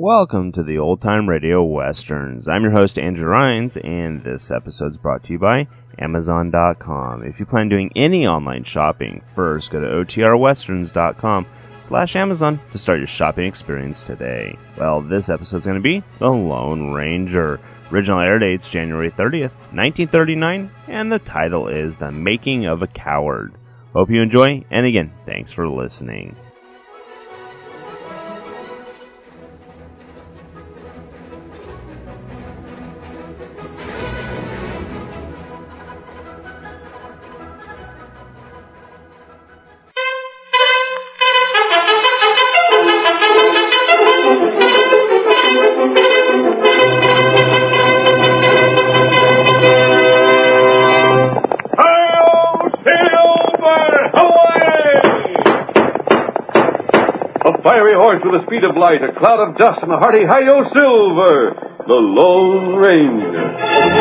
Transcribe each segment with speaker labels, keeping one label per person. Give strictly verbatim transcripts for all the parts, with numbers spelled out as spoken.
Speaker 1: Welcome to the Old Time Radio Westerns. I'm your host, Andrew Rhines, and this episode's brought to you by Amazon dot com. If you plan on doing any online shopping, first go to O T R westerns dot com slash Amazon to start your shopping experience today. Well, this episode's going to be The Lone Ranger. Original air date's January thirtieth, nineteen thirty-nine, and the title is The Making of a Coward. Hope you enjoy, and again, thanks for listening.
Speaker 2: With the speed of light, a cloud of dust, and a hearty Hi-Yo Silver, the Lone Ranger.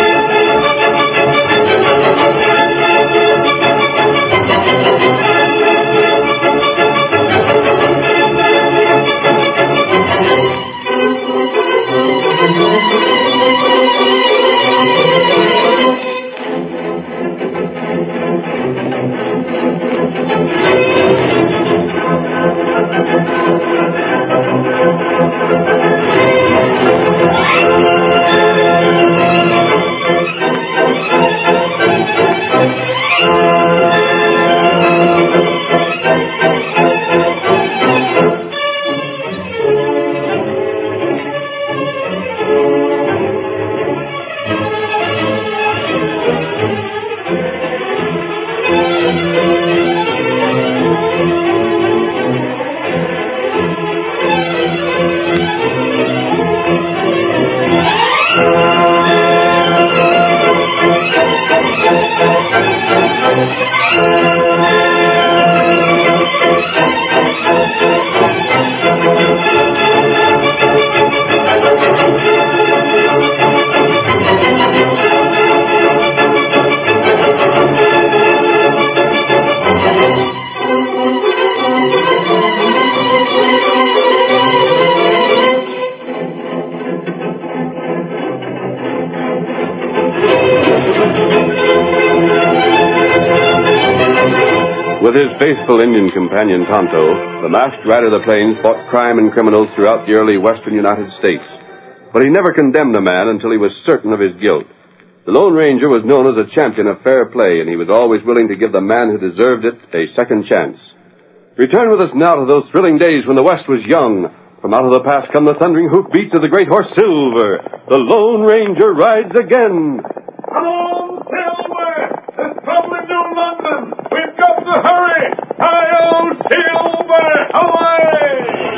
Speaker 2: With his faithful Indian companion, Tonto, the masked rider of the plains fought crime and criminals throughout the early western United States. But he never condemned a man until he was certain of his guilt. The Lone Ranger was known as a champion of fair play, and he was always willing to give the man who deserved it a second chance. Return with us now to those thrilling days when the West was young. From out of the past come the thundering hoofbeats of the great horse Silver. The Lone Ranger rides again. Come on, Silver! There's trouble in New London! We've got to hurry! Hi-yo, Silver! Away!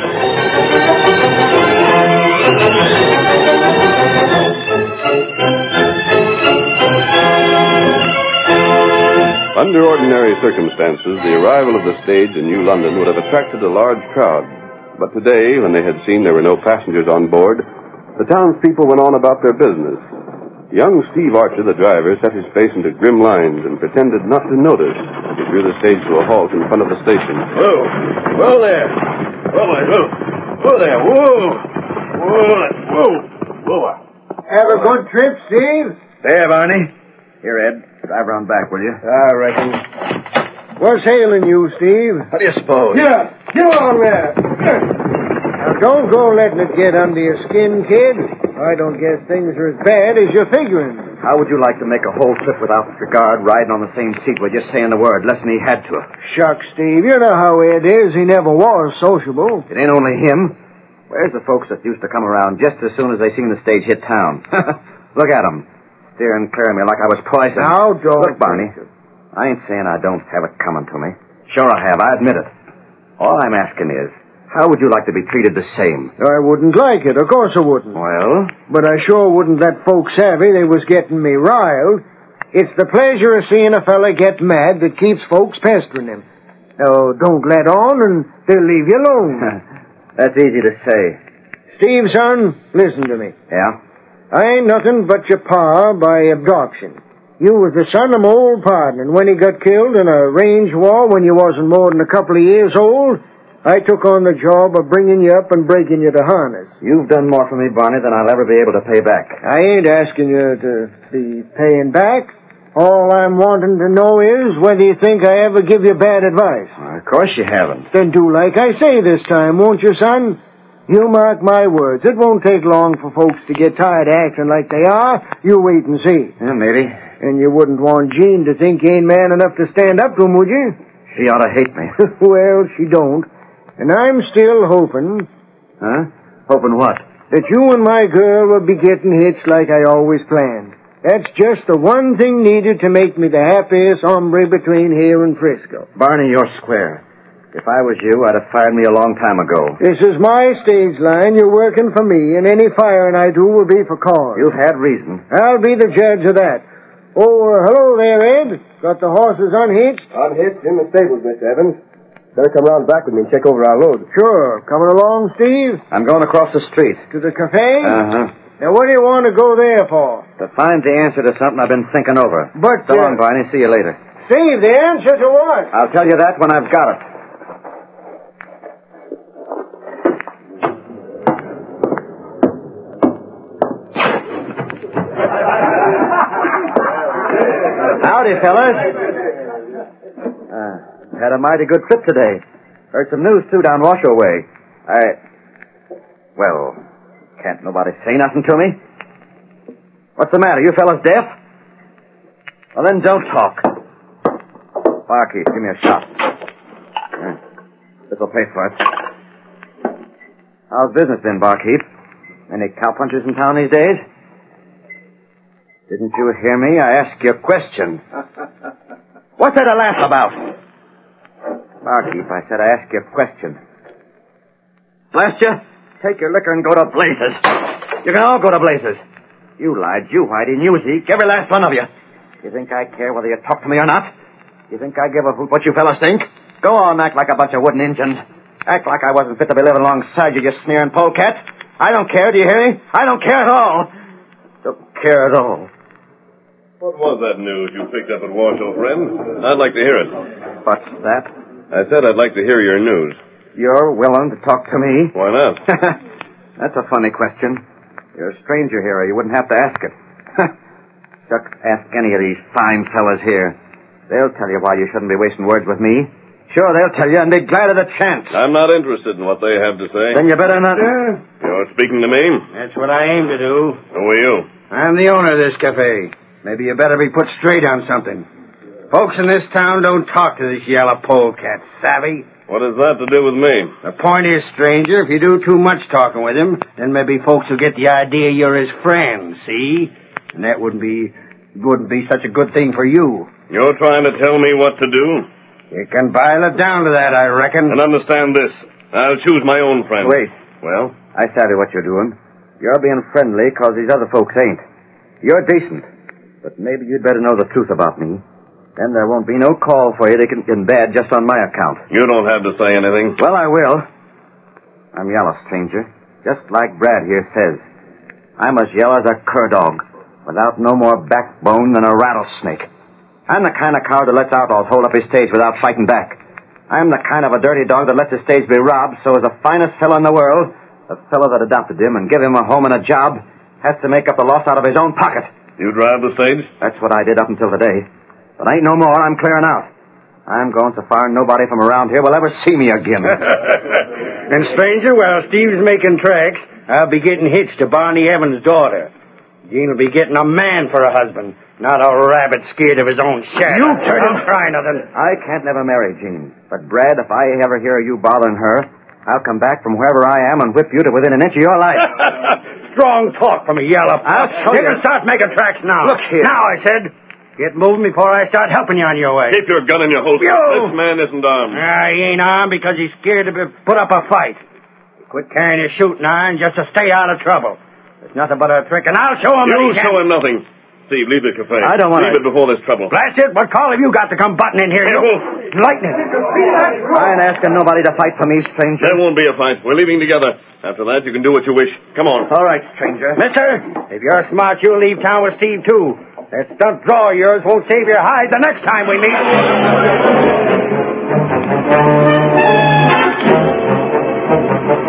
Speaker 2: Under ordinary circumstances, the arrival of the stage in New London would have attracted a large crowd. But today, when they had seen there were no passengers on board, the townspeople went on about their business. Young Steve Archer, the driver, set his face into grim lines and pretended not to notice as he drew the stage to a halt in front of the station.
Speaker 3: Whoa! Whoa there! Whoa, whoa! Whoa there! Whoa! Whoa! Whoa! Whoa!
Speaker 4: Have a good trip, Steve?
Speaker 3: There, Barney. Here, Ed. Drive round back, will you?
Speaker 4: I reckon. What's ailing you, Steve?
Speaker 3: What do you suppose?
Speaker 4: Yeah, get on there. Now, don't go letting it get under your skin, kid. I don't guess things are as bad as you're figuring.
Speaker 3: How would you like to make a whole trip without the guard riding on the same seat with just saying the word, less than he had to?
Speaker 4: Shucks, Steve. You know how Ed is. He never was sociable.
Speaker 3: It ain't only him. Where's the folks that used to come around just as soon as they seen the stage hit town? Look at them. Steering clear of me like I was poison.
Speaker 4: Now, don't.
Speaker 3: Look, Barney, I ain't saying I don't have it coming to me. Sure I have. I admit it. All I'm asking is, how would you like to be treated the same?
Speaker 4: I wouldn't like it. Of course I wouldn't.
Speaker 3: Well?
Speaker 4: But I sure wouldn't let folks savvy they was getting me riled. It's the pleasure of seeing a fella get mad that keeps folks pestering him. Now, don't let on and they'll leave you alone.
Speaker 3: That's easy to say.
Speaker 4: Steve, son, listen to me.
Speaker 3: Yeah?
Speaker 4: I ain't nothing but your pa by adoption. You was the son of my old pardner, and when he got killed in a range war when you wasn't more than a couple of years old, I took on the job of bringing you up and breaking you to harness.
Speaker 3: You've done more for me, Barney, than I'll ever be able to pay back.
Speaker 4: I ain't asking you to be paying back. All I'm wanting to know is whether you think I ever give you bad advice.
Speaker 3: Well, of course you haven't.
Speaker 4: Then do like I say this time, won't you, son? You mark my words. It won't take long for folks to get tired of acting like they are. You wait and see.
Speaker 3: Yeah, maybe.
Speaker 4: And you wouldn't want Jean to think you ain't man enough to stand up to him, would you?
Speaker 3: She ought to hate me.
Speaker 4: Well, she don't. And I'm still hoping...
Speaker 3: Huh? Hoping what?
Speaker 4: That you and my girl will be getting hitched like I always planned. That's just the one thing needed to make me the happiest hombre between here and Frisco.
Speaker 3: Barney, you're square. If I was you, I'd have fired me a long time ago.
Speaker 4: This is my stage line. You're working for me, and any firing I do will be for cause.
Speaker 3: You've had reason.
Speaker 4: I'll be the judge of that. Oh, uh, hello there, Ed. Got the horses unhitched?
Speaker 5: Unhitched in the stables, Mister Evans. Better come round back with me and check over our load.
Speaker 4: Sure. Coming along, Steve?
Speaker 3: I'm going across the street.
Speaker 4: To the cafe?
Speaker 3: Uh-huh.
Speaker 4: Now, what do you want to go there for?
Speaker 3: To find the answer to something I've been thinking over.
Speaker 4: But,
Speaker 3: So
Speaker 4: uh,
Speaker 3: long, Barney. See you later.
Speaker 4: Steve, the answer to what?
Speaker 3: I'll tell you that when I've got it. Howdy, fellas. Uh, had a mighty good trip today. Heard some news, too, down Washoe way. I... Well, can't nobody say nothing to me? What's the matter? You fellas deaf? Well, then don't talk. Barkeep, give me a shot. Uh, this'll pay for it. How's business been, Barkeep? Any cowpunchers in town these days? Didn't you hear me? I asked you a question. What's that to laugh about? Barkeep, I said I asked you a question. Blast you? Take your liquor and go to blazes. You can all go to blazes. You lied, you whitey, and you Zeke, every last one of you. You think I care whether you talk to me or not? You think I give a hoot what you fellas think? Go on, act like a bunch of wooden Injuns. Act like I wasn't fit to be living alongside you, you sneering polecat. I don't care, do you hear me? I don't care at all. Don't care at all.
Speaker 2: What was that news you picked up at Washoe, friend? I'd like to hear it.
Speaker 3: What's that?
Speaker 2: I said I'd like to hear your news.
Speaker 3: You're willing to talk to me?
Speaker 2: Why not?
Speaker 3: That's a funny question. You're a stranger here, or you wouldn't have to ask it. Shucks, ask any of these fine fellas here. They'll tell you why you shouldn't be wasting words with me. Sure, they'll tell you, and be glad of the chance.
Speaker 2: I'm not interested in what they have to say.
Speaker 3: Then you better not...
Speaker 2: You're speaking to me?
Speaker 5: That's what I aim to do.
Speaker 2: Who are you?
Speaker 5: I'm the owner of this cafe. Maybe you better be put straight on something. Folks in this town don't talk to this yellow polecat, savvy?
Speaker 2: What has that to do with me?
Speaker 5: The point is, stranger, if you do too much talking with him, then maybe folks will get the idea you're his friend, see? And that wouldn't be wouldn't be such a good thing for you.
Speaker 2: You're trying to tell me what to do?
Speaker 5: You can boil it down to that, I reckon.
Speaker 2: And understand this. I'll choose my own friend.
Speaker 3: Wait.
Speaker 2: Well?
Speaker 3: I savvy what you're doing. You're being friendly because these other folks ain't. You're decent. But maybe you'd better know the truth about me. Then there won't be no call for you to get in bed just on my account.
Speaker 2: You don't have to say anything.
Speaker 3: Well, I will. I'm yellow, stranger. Just like Brad here says. I'm as yellow as a cur dog, without no more backbone than a rattlesnake. I'm the kind of coward that lets outlaws hold up his stage without fighting back. I'm the kind of a dirty dog that lets his stage be robbed, so as the finest fellow in the world, the fellow that adopted him and gave him a home and a job, has to make up the loss out of his own pocket.
Speaker 2: You drive the stage?
Speaker 3: That's what I did up until today. But ain't no more. I'm clearing out. I'm going so far nobody from around here will ever see me again.
Speaker 5: And, stranger, while Steve's making tracks, I'll be getting hitched to Barney Evans' daughter. Jean will be getting a man for a husband, not a rabbit scared of his own shadow.
Speaker 3: You turn
Speaker 5: Don't try nothing.
Speaker 3: I can't never marry Jean. But, Brad, if I ever hear you bothering her, I'll come back from wherever I am and whip you to within an inch of your life.
Speaker 5: Strong talk from a yellow.
Speaker 3: I'll show
Speaker 5: you.
Speaker 3: you.
Speaker 5: can start making tracks now.
Speaker 3: Look here.
Speaker 5: Now, I said. Get moving before I start helping you on your way.
Speaker 2: Keep your gun in your holster.
Speaker 5: You.
Speaker 2: This man isn't armed.
Speaker 5: Ah, he ain't armed because he's scared to be, put up a fight. He quit carrying his shooting iron just to stay out of trouble. It's nothing but a trick, and I'll show him.
Speaker 2: You show him nothing. Steve, leave the cafe.
Speaker 3: I don't want
Speaker 2: Leave
Speaker 3: to.
Speaker 2: it before there's trouble.
Speaker 5: Blast it, what call have you got to come butting in here?
Speaker 2: Hey,
Speaker 5: You
Speaker 2: Wolf.
Speaker 5: lightning.
Speaker 3: I ain't asking nobody to fight for me, stranger.
Speaker 2: There won't be a fight. We're leaving together. After that, you can do what you wish. Come on.
Speaker 3: All right, stranger.
Speaker 5: Mister, if you're smart, you'll leave town with Steve, too. That stunt draw of yours won't save your hide the next time we meet.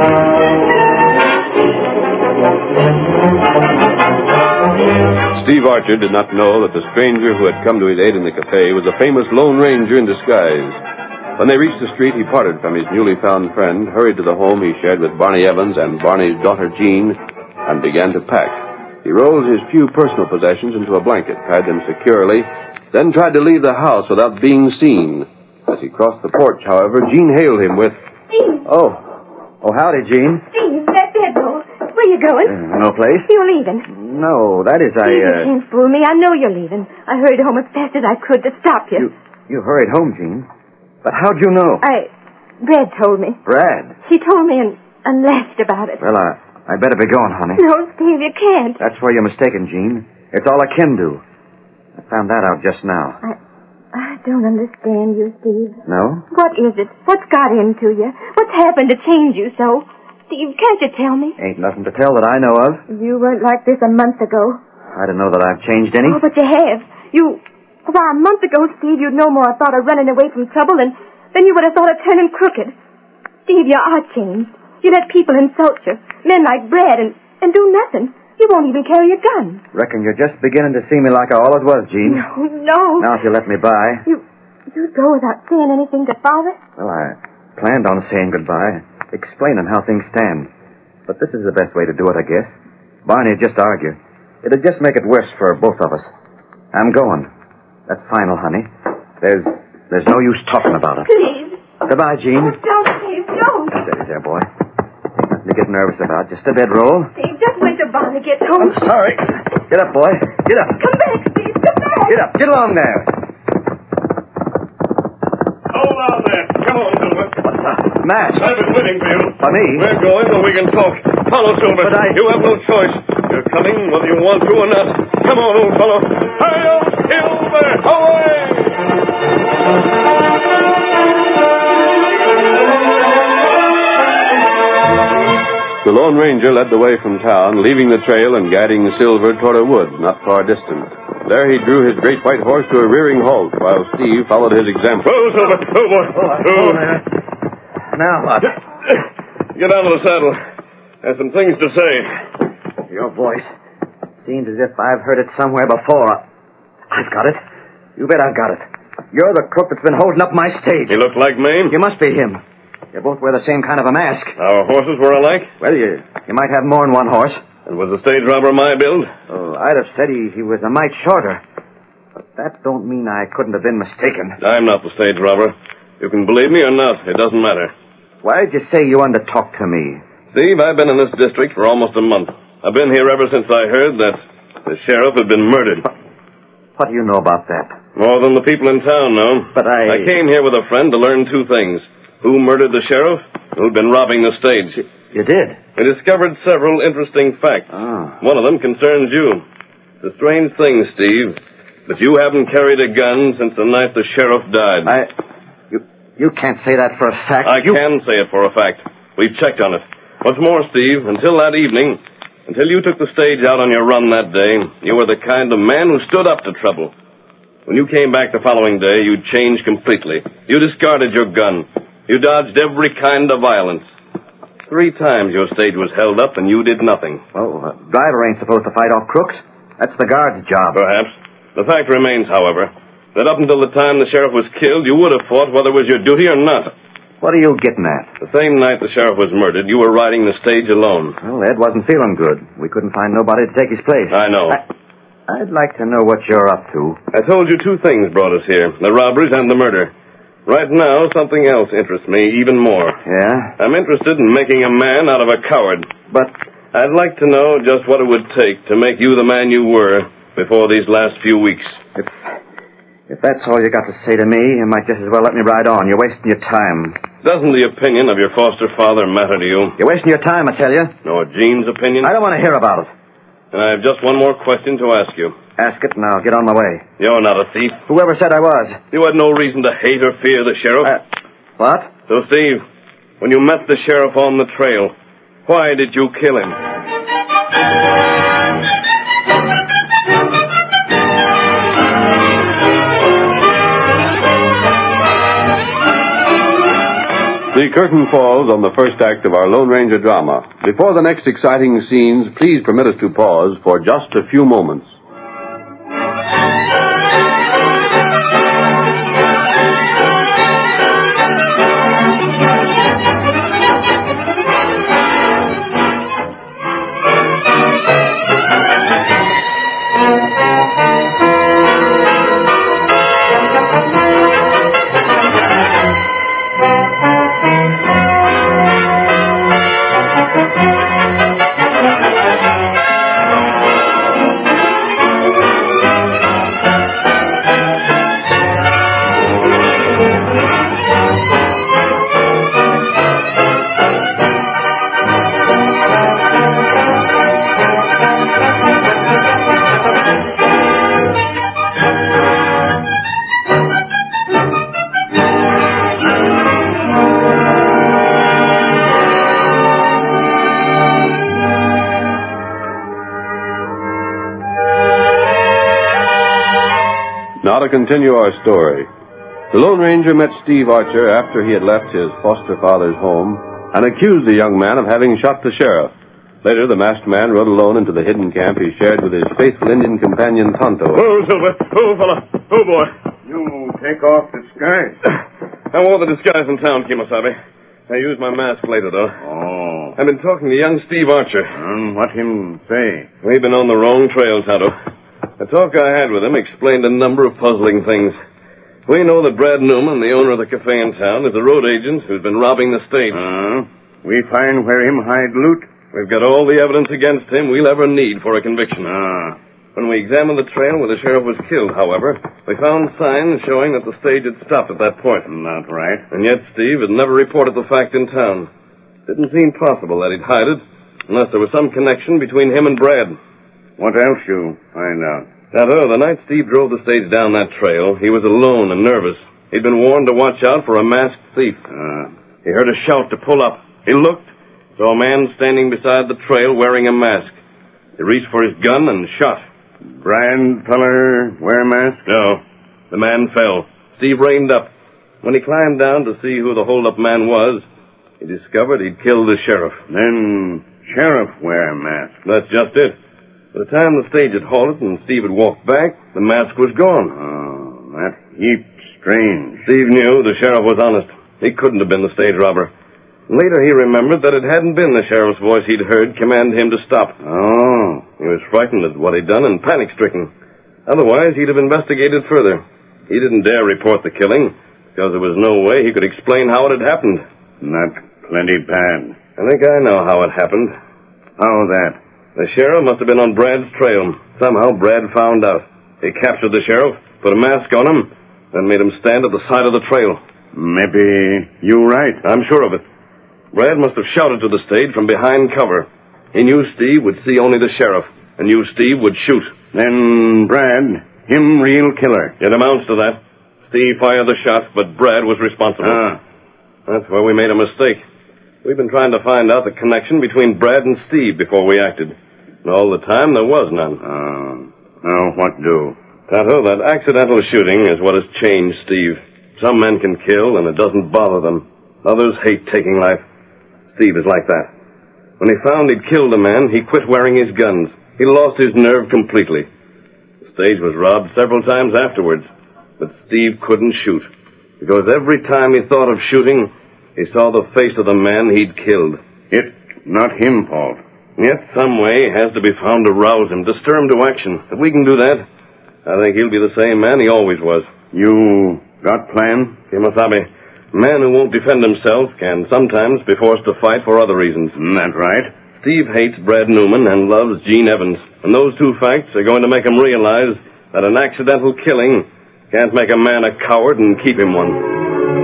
Speaker 2: Steve Archer did not know that the stranger who had come to his aid in the cafe was a famous Lone Ranger in disguise. When they reached the street, he parted from his newly found friend, hurried to the home he shared with Barney Evans and Barney's daughter Jean, and began to pack. He rolled his few personal possessions into a blanket, tied them securely, then tried to leave the house without being seen. As he crossed the porch, however, Jean hailed him with,
Speaker 6: Steve!
Speaker 3: Oh. Oh, howdy, Jean.
Speaker 6: Steve, that bedroll. Where you going?
Speaker 3: Uh, no place?
Speaker 6: You're leaving.
Speaker 3: No, that is, I,
Speaker 6: Steve,
Speaker 3: uh...
Speaker 6: you can't fool me. I know you're leaving. I hurried home as fast as I could to stop you.
Speaker 3: You, you hurried home, Jean. But how'd you know?
Speaker 6: I... Brad told me.
Speaker 3: Brad?
Speaker 6: He told me and, and laughed about it.
Speaker 3: Well, uh, I better be going, honey.
Speaker 6: No, Steve, you can't.
Speaker 3: That's where you're mistaken, Jean. It's all I can do. I found that out just now.
Speaker 6: I... I don't understand you, Steve.
Speaker 3: No?
Speaker 6: What is it? What's got into you? What's happened to change you so? Steve, can't you tell me?
Speaker 3: Ain't nothing to tell that I know of.
Speaker 6: You weren't like this a month ago.
Speaker 3: I don't know that I've changed any.
Speaker 6: Oh, but you have. You... Why, a month ago, Steve, you'd no more thought of running away from trouble than, than you would have thought of turning crooked. Steve, you are changed. You let people insult you. Men like Brad and, and do nothing. You won't even carry a gun.
Speaker 3: Reckon you're just beginning to see me like I always was, Jean.
Speaker 6: No, no.
Speaker 3: Now, if you let me by.
Speaker 6: You... You'd go without saying anything to Father?
Speaker 3: Well, I planned on saying goodbye, explaining how things stand. But this is the best way to do it, I guess. Barney'd just argue. It'd just make it worse for both of us. I'm going. That's final, honey. There's there's no use talking about it.
Speaker 6: Please.
Speaker 3: Goodbye, Jean.
Speaker 6: Oh, don't, Steve, don't.
Speaker 3: Steady there, boy. Ain't nothing to get nervous about. Just a bedroll.
Speaker 6: Steve, just wait till Barney gets home.
Speaker 3: I'm sorry. Get up, boy. Get up.
Speaker 6: Come back, Steve. Come back.
Speaker 3: Get up. Get along there.
Speaker 7: Hold on there. Come on, Silver.
Speaker 3: Mask.
Speaker 7: I've been waiting for you.
Speaker 3: For me?
Speaker 7: We're going so we can talk. Follow, Silver.
Speaker 3: But I-
Speaker 7: You have no choice. You're coming whether you want to or not. Come on, old fellow. Hi-yo, Silver! Away!
Speaker 2: The Lone Ranger led the way from town, leaving the trail and guiding Silver toward a wood not far distant. There he drew his great white horse to a rearing halt, while Steve followed his example.
Speaker 7: Oh, Silver. Oh, boy.
Speaker 3: Oh, there. Now what?
Speaker 7: Get out of the saddle. There's some things to say.
Speaker 3: Your voice seems as if I've heard it somewhere before. I've got it. You bet I've got it. You're the crook that's been holding up my stage.
Speaker 7: He looked like me.
Speaker 3: You must be him. You both wear the same kind of a mask.
Speaker 7: Our horses were alike.
Speaker 3: Well, you you might have more than one horse.
Speaker 7: And was the stage robber my build?
Speaker 3: Oh, I'd have said he, he was a mite shorter. But that don't mean I couldn't have been mistaken.
Speaker 7: I'm not the stage robber. You can believe me or not. It doesn't matter.
Speaker 3: Why'd you say you wanted to talk to me?
Speaker 7: Steve, I've been in this district for almost a month. I've been here ever since I heard that the sheriff had been murdered.
Speaker 3: What do you know about that?
Speaker 7: More than the people in town know.
Speaker 3: But I...
Speaker 7: I came here with a friend to learn two things. Who murdered the sheriff? Who'd been robbing the stage.
Speaker 3: You did?
Speaker 7: I discovered several interesting facts.
Speaker 3: Oh.
Speaker 7: One of them concerns you. It's a strange thing, Steve, but you haven't carried a gun since the night the sheriff died.
Speaker 3: I... You, you can't say that for a fact.
Speaker 7: I
Speaker 3: you...
Speaker 7: can say it for a fact. We've checked on it. What's more, Steve, until that evening, until you took the stage out on your run that day, you were the kind of man who stood up to trouble. When you came back the following day, you changed completely. You discarded your gun. You dodged every kind of violence. Three times your stage was held up and you did nothing.
Speaker 3: Well, a driver ain't supposed to fight off crooks. That's the guard's job.
Speaker 7: Perhaps. The fact remains, however, that up until the time the sheriff was killed, you would have fought whether it was your duty or not.
Speaker 3: What are you getting at?
Speaker 7: The same night the sheriff was murdered, you were riding the stage alone.
Speaker 3: Well, Ed wasn't feeling good. We couldn't find nobody to take his place.
Speaker 7: I know.
Speaker 3: I, I'd like to know what you're up to.
Speaker 7: I told you two things brought us here, the robberies and the murder. Right now, something else interests me even more.
Speaker 3: Yeah?
Speaker 7: I'm interested in making a man out of a coward.
Speaker 3: But
Speaker 7: I'd like to know just what it would take to make you the man you were before these last few weeks.
Speaker 3: if, if that's all you got to say to me, you might just as well let me ride on. You're wasting your time.
Speaker 7: Doesn't the opinion of your foster father matter to you?
Speaker 3: You're wasting your time, I tell you.
Speaker 7: Nor Jean's opinion?
Speaker 3: I don't want to hear about it.
Speaker 7: And I have just one more question to ask you.
Speaker 3: Ask it and I'll get on my way.
Speaker 7: You're not a thief.
Speaker 3: Whoever said I was?
Speaker 7: You had no reason to hate or fear the sheriff.
Speaker 3: Uh, what?
Speaker 7: So, Steve, when you met the sheriff on the trail, why did you kill him?
Speaker 2: The The curtain falls on the first act of our Lone Ranger drama. Before the next exciting scenes, please permit us to pause for just a few moments. Now to continue our story. The Lone Ranger met Steve Archer after he had left his foster father's home and accused the young man of having shot the sheriff. Later, the masked man rode alone into the hidden camp he shared with his faithful Indian companion, Tonto.
Speaker 7: Oh, Silver. Oh, fella. Oh, boy.
Speaker 5: You take off disguise.
Speaker 7: I wore the disguise in town, Kemosabe. I used my mask later, though.
Speaker 5: Oh.
Speaker 7: I've been talking to young Steve Archer.
Speaker 5: Um, what him say?
Speaker 7: We've been on the wrong trail, Tonto. The talk I had with him explained a number of puzzling things. We know that Brad Newman, the owner of the cafe in town, is a road agent who's been robbing the stage.
Speaker 5: Uh, we find where him hide loot?
Speaker 7: We've got all the evidence against him we'll ever need for a conviction.
Speaker 5: Ah.
Speaker 7: When we examined the trail where the sheriff was killed, however, we found signs showing that the stage had stopped at that point.
Speaker 5: Not right.
Speaker 7: And yet Steve had never reported the fact in town. Didn't seem possible that he'd hide it, unless there was some connection between him and Brad.
Speaker 5: What else you find out?
Speaker 7: Tonto, the night Steve drove the stage down that trail, he was alone and nervous. He'd been warned to watch out for a masked thief.
Speaker 5: Uh,
Speaker 7: he heard a shout to pull up. He looked, saw a man standing beside the trail wearing a mask. He reached for his gun and shot.
Speaker 5: Brand feller wear mask?
Speaker 7: No. The man fell. Steve reined up. When he climbed down to see who the hold-up man was, he discovered he'd killed the sheriff.
Speaker 5: Then sheriff wear mask?
Speaker 7: That's just it. By the time the stage had halted and Steve had walked back, the mask was gone.
Speaker 5: Oh, that heap strange.
Speaker 7: Steve knew the sheriff was honest. He couldn't have been the stage robber. Later he remembered that it hadn't been the sheriff's voice he'd heard command him to stop.
Speaker 5: Oh.
Speaker 7: He was frightened at what he'd done and panic-stricken. Otherwise, he'd have investigated further. He didn't dare report the killing, because there was no way he could explain how it had happened.
Speaker 5: Not plenty bad.
Speaker 7: I think I know how it happened.
Speaker 5: How that?
Speaker 7: The sheriff must have been on Brad's trail. Somehow Brad found out. He captured the sheriff, put a mask on him, then made him stand at the side of the trail.
Speaker 5: Maybe you right.
Speaker 7: I'm sure of it. Brad must have shouted to the stage from behind cover. He knew Steve would see only the sheriff, and knew Steve would shoot.
Speaker 5: Then Brad, him real killer.
Speaker 7: It amounts to that. Steve fired the shot, but Brad was responsible.
Speaker 5: Ah.
Speaker 7: That's where we made a mistake. We've been trying to find out the connection between Brad and Steve before we acted. And all the time, there was none.
Speaker 5: Oh. Now, what do?
Speaker 7: Tonto, that accidental shooting is what has changed Steve. Some men can kill, and it doesn't bother them. Others hate taking life. Steve is like that. When he found he'd killed a man, he quit wearing his guns. He lost his nerve completely. The stage was robbed several times afterwards, but Steve couldn't shoot, because every time he thought of shooting, he saw the face of the man he'd killed.
Speaker 5: It not him fault.
Speaker 7: Yet some way has to be found to rouse him, to stir him to action. If we can do that, I think he'll be the same man he always was.
Speaker 5: You got plan?
Speaker 7: Kemosabe, a man who won't defend himself can sometimes be forced to fight for other reasons.
Speaker 5: That right?
Speaker 7: Steve hates Brad Newman and loves Gene Evans, and those two facts are going to make him realize that an accidental killing can't make a man a coward and keep him one.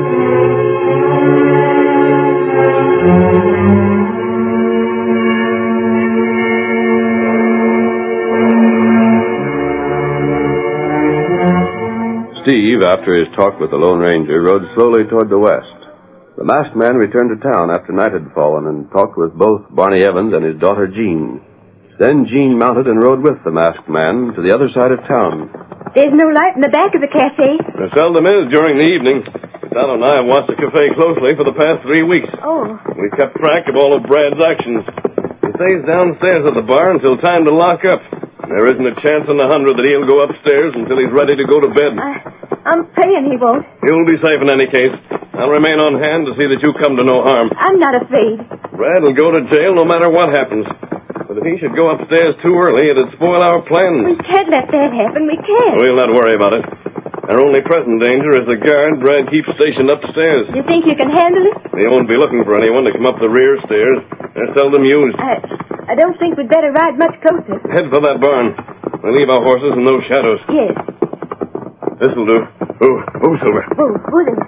Speaker 2: Steve, after his talk with the Lone Ranger, rode slowly toward the west. The masked man returned to town after night had fallen and talked with both Barney Evans and his daughter Jean. Then Jean mounted and rode with the masked man to the other side of town.
Speaker 6: There's no light in the back of the cafe.
Speaker 7: There seldom is during the evening. Sal and I have watched the cafe closely for the past three weeks.
Speaker 6: Oh.
Speaker 7: We've kept track of all of Brad's actions. He stays downstairs at the bar until time to lock up. There isn't a chance in a hundred that he'll go upstairs until he's ready to go to bed.
Speaker 6: I, I'm praying he won't.
Speaker 7: You'll be safe in any case. I'll remain on hand to see that you come to no harm.
Speaker 6: I'm not afraid.
Speaker 7: Brad will go to jail no matter what happens. But if he should go upstairs too early, it'd spoil our plans.
Speaker 6: We can't let that happen. We can't.
Speaker 7: We'll not worry about it. Our only present danger is the guard Brad keeps stationed upstairs.
Speaker 6: You think you can handle it?
Speaker 7: They won't be looking for anyone to come up the rear stairs. They're seldom used.
Speaker 6: I, I don't think we'd better ride much closer.
Speaker 7: Head for that barn. We'll leave our horses in those shadows.
Speaker 6: Yes.
Speaker 7: This'll do. Oh, oh, Silver.
Speaker 6: Oh, Willie.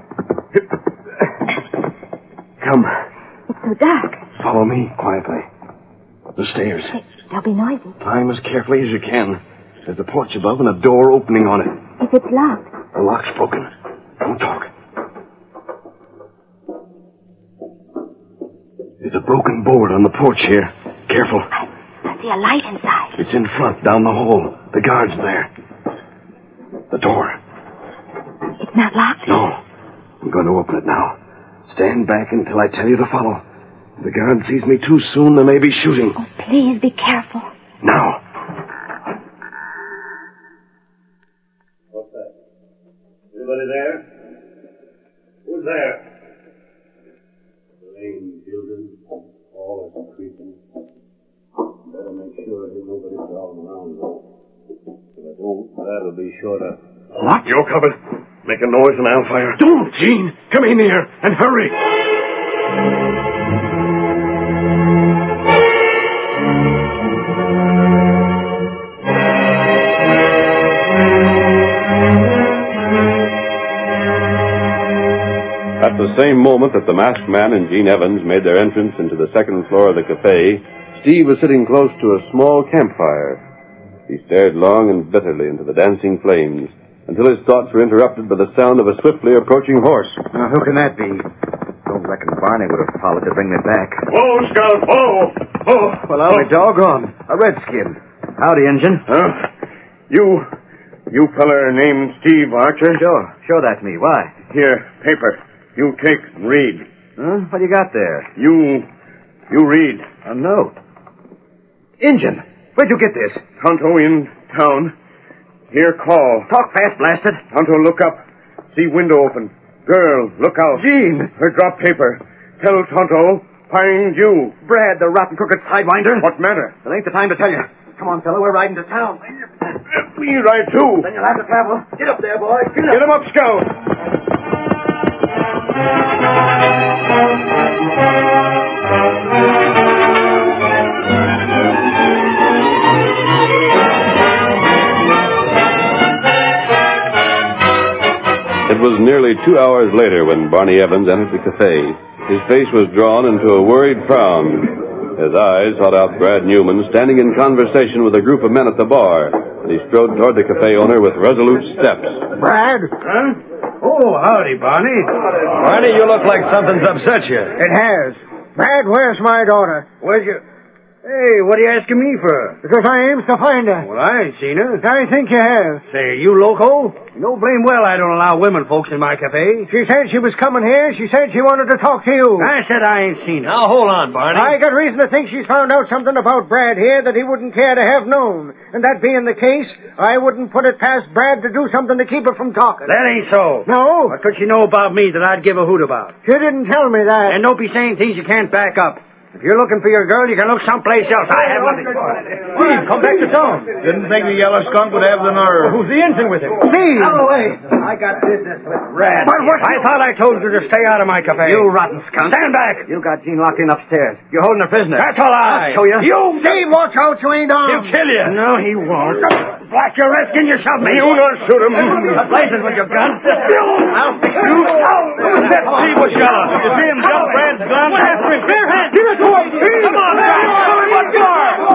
Speaker 3: Come.
Speaker 6: It's so dark.
Speaker 3: Follow me quietly. The stairs.
Speaker 6: Hey, they'll be noisy.
Speaker 3: Climb as carefully as you can. There's a porch above and a door opening on it.
Speaker 6: If it's locked.
Speaker 3: The lock's broken. Don't talk. There's a broken board on the porch here. Careful.
Speaker 6: I, I see a light inside.
Speaker 3: It's in front, down the hall. The guard's there. The door.
Speaker 6: It's not locked?
Speaker 3: No. I'm going to open it now. Stand back until I tell you to follow. If the guard sees me too soon, there may be shooting.
Speaker 6: Oh, please be careful.
Speaker 3: Now.
Speaker 7: What's that? Anybody there? Who's there? The rain, children. All is creeping. Better make sure there's nobody prowling around, though. If I don't, that'll be sure to...
Speaker 3: What?
Speaker 7: You're covered. Make a noise and I'll fire.
Speaker 3: Don't, Gene. Come in here and hurry.
Speaker 2: At the same moment that the masked man and Gene Evans made their entrance into the second floor of the cafe, Steve was sitting close to a small campfire. He stared long and bitterly into the dancing flames until his thoughts were interrupted by the sound of a swiftly approaching horse.
Speaker 3: Now, who can that be? Don't reckon Barney would have followed to bring me back.
Speaker 7: Whoa, Scout, whoa! Whoa!
Speaker 3: Well, I'll be doggone. A redskin. Howdy, Injun.
Speaker 7: Huh? You... you feller named Steve Archer?
Speaker 3: Sure. Show that to me. Why?
Speaker 7: Here, paper. You take and read.
Speaker 3: Huh? What do you got there?
Speaker 7: You... you read.
Speaker 3: A note. Injun, where'd you get this?
Speaker 7: Tonto in town. Here, call.
Speaker 3: Talk fast, blasted.
Speaker 7: Tonto, look up. See window open. Girl, look out.
Speaker 3: Gene.
Speaker 7: Her drop paper. Tell Tonto, find you.
Speaker 3: Brad, the rotten crooked sidewinder.
Speaker 7: What matter?
Speaker 3: It ain't the time to tell you. Come on, fella, we're riding to town.
Speaker 7: We ride too.
Speaker 3: Then you'll have to travel. Get up there, boy. Get up.
Speaker 7: Get him up, Scout.
Speaker 2: It was nearly two hours later when Barney Evans entered the cafe. His face was drawn into a worried frown. His eyes sought out Brad Newman standing in conversation with a group of men at the bar, and he strode toward the cafe owner with resolute steps.
Speaker 4: Brad?
Speaker 5: Huh? Oh, howdy, Barney.
Speaker 3: Barney, you look like something's upset you.
Speaker 4: It has. Brad, where's my daughter?
Speaker 5: Where's your... Hey, what are you asking me for?
Speaker 4: Because I aims to find her.
Speaker 5: Well, I ain't seen her.
Speaker 4: I think you have.
Speaker 5: Say, you loco? You know blame well I don't allow women folks in my cafe.
Speaker 4: She said she was coming here. She said she wanted to talk to you.
Speaker 5: I said I ain't seen her.
Speaker 3: Now, hold on, Barney.
Speaker 4: I got reason to think she's found out something about Brad here that he wouldn't care to have known. And that being the case, I wouldn't put it past Brad to do something to keep her from talking.
Speaker 5: That ain't so.
Speaker 4: No?
Speaker 5: What could she know about me that I'd give a hoot about?
Speaker 4: She didn't tell me that.
Speaker 5: And don't be saying things you can't back up. If you're looking for your girl, you can look someplace else. I have nothing for it.
Speaker 4: Steve, come back to town.
Speaker 8: Didn't think the yellow skunk would have the nerve.
Speaker 4: Who's the engine with him? Steve!
Speaker 3: Out of the way. I got business with Brad.
Speaker 5: But what? I thought I told you to stay out of my cafe.
Speaker 3: You rotten skunk.
Speaker 5: Stand back.
Speaker 3: You got Gene locked in upstairs. You're holding her prisoner.
Speaker 5: That's a lie.
Speaker 3: I'll show you.
Speaker 5: You...
Speaker 4: Steve, watch out, you ain't
Speaker 5: He'll
Speaker 4: armed.
Speaker 5: kill you. No, he won't. Blast your redskin yourself, man.
Speaker 7: You not shoot him.
Speaker 5: Blazes with your gun.
Speaker 3: I'll fix you.
Speaker 5: Who's that Steve was yellow? You see him jump Brad's gun? After him. Bare hand. Give it to him. Come on, guys. What for?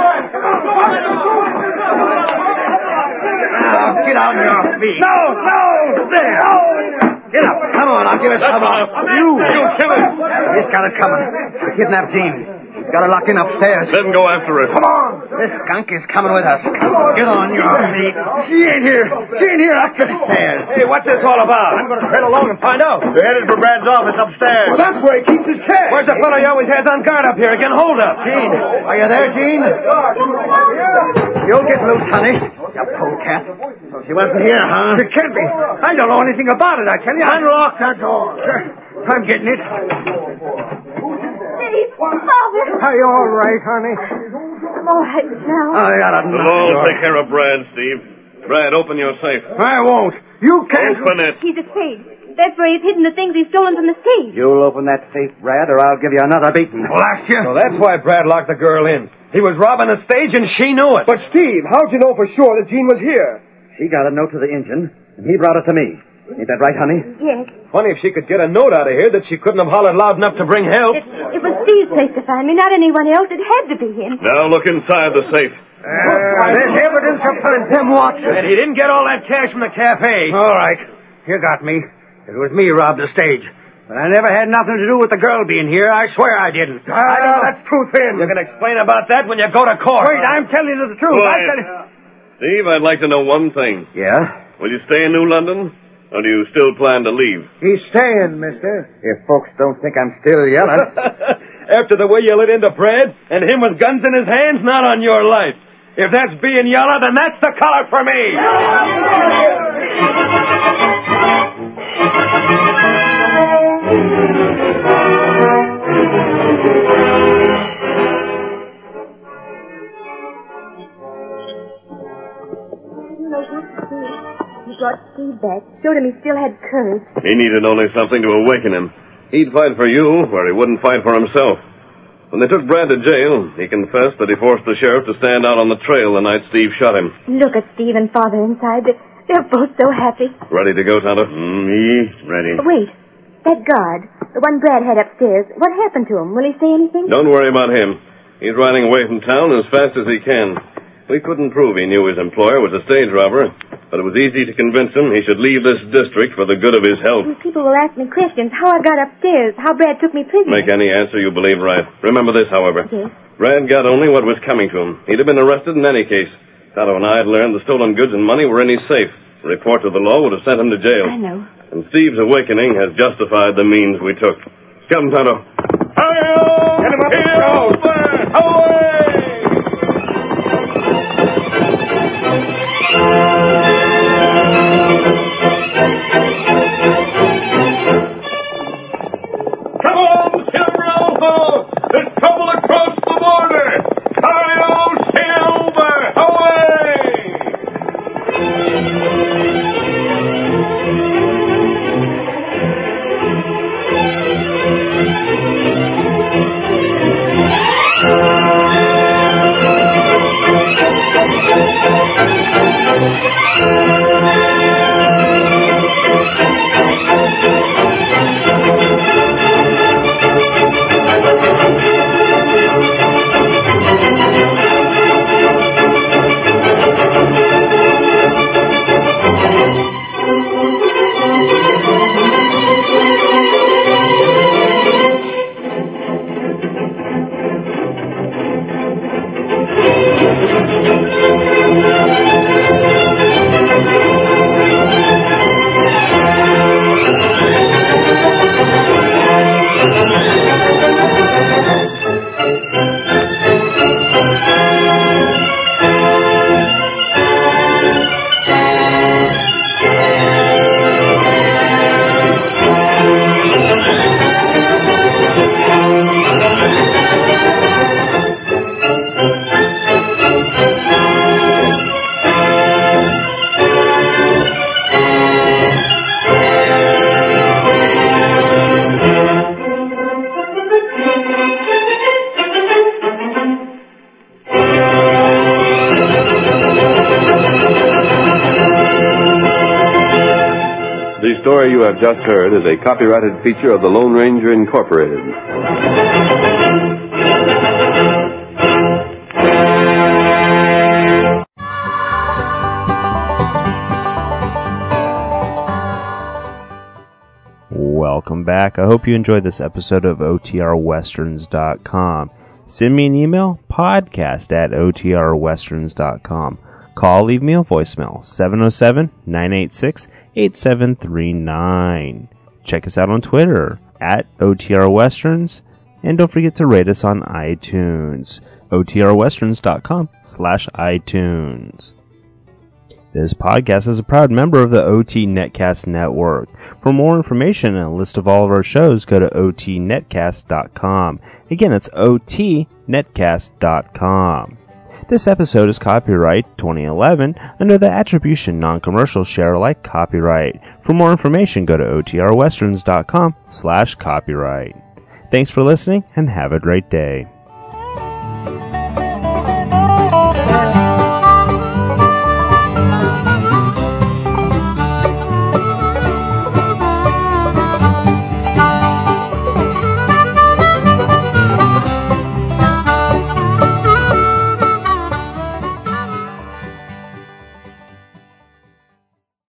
Speaker 5: Now, get out on your feet. No, no. There. Get up. Come on, I'll give it some off. You. You kill him.
Speaker 3: He's got it coming. I kidnapped Gene. He's got her locked in upstairs.
Speaker 7: Let him go after her.
Speaker 5: Come on.
Speaker 3: This skunk is coming with us. Get on your feet.
Speaker 5: She ain't here. She ain't here. Up the stairs.
Speaker 8: Hey, what's this all about? I'm going to trail along and find out. We're headed for Brad's office upstairs.
Speaker 5: Well, that's where he keeps his cash.
Speaker 8: Where's the fellow he always has on guard up here? Again, hold up.
Speaker 3: Gene, are you there, Gene? You'll get loose, honey. You polecat.
Speaker 5: So she wasn't here, huh? It can't be. I don't know anything about it, I tell you. Unlock that door. Sure. I'm getting it.
Speaker 6: Steve, Father.
Speaker 4: Are you all right, honey?
Speaker 6: I'm all right now.
Speaker 5: I got a
Speaker 7: We'll take care of Brad, Steve. Brad, open your safe.
Speaker 5: I won't. You can't.
Speaker 7: Open it.
Speaker 6: He's a safe. That's where he's hidden the things he's stolen from the safe.
Speaker 3: You'll open that safe, Brad, or I'll give you another beating.
Speaker 5: Blast you.
Speaker 8: So that's why Brad locked the girl in. He was robbing a stage and she knew it.
Speaker 5: But, Steve, how'd you know for sure that Jean was here?
Speaker 3: She got a note to the engine, and he brought it to me. Ain't that right, honey?
Speaker 6: Yes.
Speaker 8: Funny if she could get a note out of here that she couldn't have hollered loud enough to bring help.
Speaker 6: It, it was Steve's place to find me, not anyone else. It had to be him.
Speaker 7: Now look inside the safe.
Speaker 5: Uh, there's evidence of them watches.
Speaker 8: And he didn't get all that cash from the cafe.
Speaker 5: All right. You got me. It was me who robbed the stage. But I never had nothing to do with the girl being here. I swear I didn't.
Speaker 8: Uh,
Speaker 5: I know that's truth in.
Speaker 8: You can explain about that when you go to court.
Speaker 5: Wait, I'm telling you the truth. I tell you...
Speaker 7: Steve, I'd like to know one thing.
Speaker 3: Yeah?
Speaker 7: Will you stay in New London, or do you still plan to leave?
Speaker 4: He's staying, mister.
Speaker 3: If folks don't think I'm still yelling.
Speaker 8: After the way you lit into Brad, and him with guns in his hands, not on your life. If that's being yellow, then that's the color for me.
Speaker 6: He brought Steve back, showed him he still had courage.
Speaker 7: He needed only something to awaken him. He'd fight for you where he wouldn't fight for himself. When they took Brad to jail, he confessed that he forced the sheriff to stand out on the trail the night Steve shot him.
Speaker 6: Look at Steve and Father inside. They're, they're both so happy.
Speaker 7: Ready to go, Tonto? Mm, me, ready.
Speaker 6: Wait. That guard, the one Brad had upstairs, what happened to him? Will he say anything?
Speaker 7: Don't worry about him. He's riding away from town as fast as he can. We couldn't prove he knew his employer was a stage robber, but it was easy to convince him he should leave this district for the good of his health.
Speaker 6: People will ask me questions, how I got upstairs, how Brad took me prisoner.
Speaker 7: Make any answer you believe right. Remember this, however.
Speaker 6: Yes.
Speaker 7: Brad got only what was coming to him. He'd have been arrested in any case. Tonto and I had learned the stolen goods and money were in his safe. A report to the law would have sent him to jail.
Speaker 6: I know.
Speaker 7: And Steve's awakening has justified the means we took. Come, Tonto. Hi-yo!
Speaker 5: Get him up and
Speaker 7: Here,
Speaker 5: go.
Speaker 7: away! Come on, Silver Alpha! There's trouble across the border! Hi-yo, Silver! Away!
Speaker 2: The story you have just heard is a copyrighted feature of the Lone Ranger Incorporated.
Speaker 1: Welcome back. I hope you enjoyed this episode of O T R Westerns dot com. Send me an email, podcast at O T R westerns dot com. Call, leave me a voicemail, seven oh seven, nine eight six, eight seven three nine. Check us out on Twitter, at O T R Westerns, and don't forget to rate us on iTunes, O T R westerns dot com slash iTunes. This podcast is a proud member of the O T Netcast Network. For more information and a list of all of our shows, go to O T netcast dot com. Again, it's O T netcast dot com. This episode is copyright twenty eleven under the Attribution Non-Commercial Share-alike copyright. For more information, go to O T R westerns dot com slash copyright. Thanks for listening and have a great day.